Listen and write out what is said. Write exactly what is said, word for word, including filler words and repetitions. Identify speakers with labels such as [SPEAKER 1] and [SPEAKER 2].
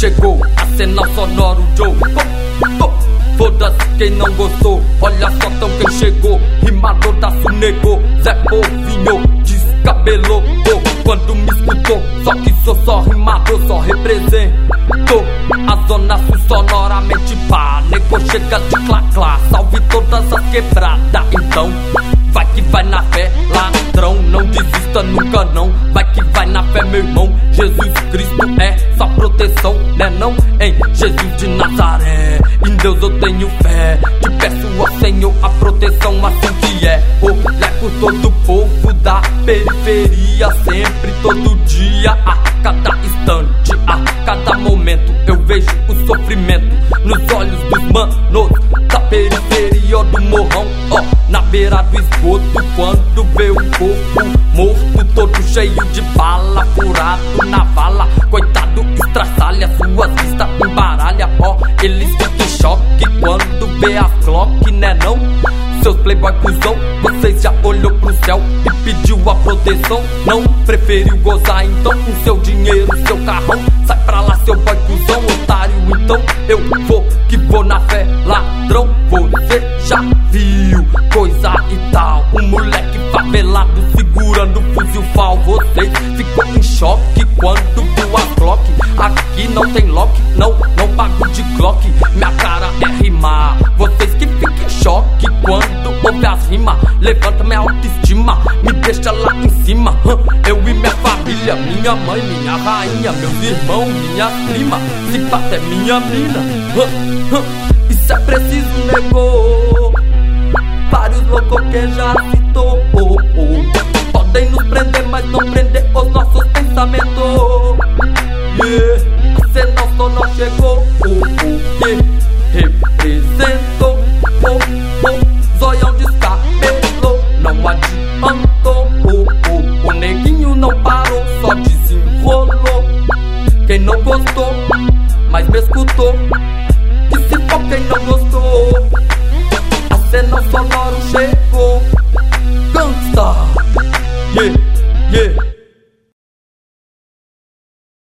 [SPEAKER 1] chegou, arsenal sonoro Joe. Foda-se quem não gostou, olha só tão quem chegou. Rimador da negou, Zé Povinho descabelou. Oh, quando me escutou, só que sou só rimador, só represento a zona sul sonoramente pá. Nego chega de clá-clá, salve todas as quebradas. Então vai que vai na fé, ladrão, não desista nunca não. Vai que vai na fé, meu irmão, Jesus Cristo é sua proteção, né não? Em Jesus de Nazaré, em Deus eu tenho fé. Te peço ao Senhor a proteção, assim que é. Olhar por todo o povo da periferia, sempre, todo dia, a cada instante, a cada momento eu vejo o sofrimento nos olhos dos manos da periferia ou do morrão, ó, na beira do esgoto. Quando vê o corpo morto, todo cheio de bala, furado na vala, coitado estraçalha, sua vista embaralha, ó, eles ficam em choque quando vê a clock, né não? Seus playboy cuzão, vocês já olhou pro céu e pediu a proteção? Não preferiu gozar então com seu dinheiro, seu carrão? Sai pra lá seu boy cuzão, otário, então eu vou que vou na fé, ladrão. Você já viu coisa e tal, um moleque favelado segurando fuzil fal. Vocês ficou em choque quando viu a clock. Aqui não tem lock, não, não pago de clock. Minha cara é rimar, vocês que ficam em choque quando ouve as rimas. Levanta minha autoestima, me deixa lá em cima. Eu e minha família, minha mãe, minha rainha, meus irmãos, minha prima, se bater minha mina. Isso é preciso, negou. Vários loucos que já citou. Podem nos prender, mas não prender os nossos pensamentos. Yeah, você não só não chegou. Yeah, representa